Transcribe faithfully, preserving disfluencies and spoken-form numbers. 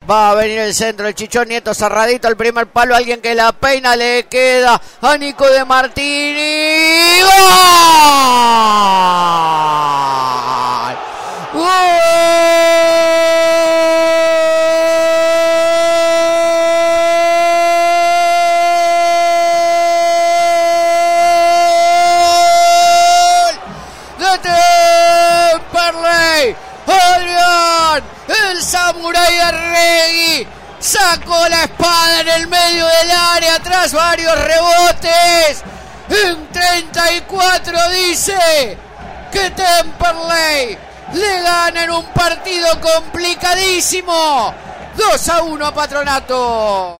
Va a venir el centro, el Chichón Nieto cerradito al primer palo. Alguien que la peina, le queda a Nico de Martini. ¡Gol! ¡Gol! ¡De Temperley! ¡Adrián! El samurái Arregui sacó la espada en el medio del área tras varios rebotes. En treinta y cuatro dice que Temperley le gana en un partido complicadísimo. dos a uno a Patronato.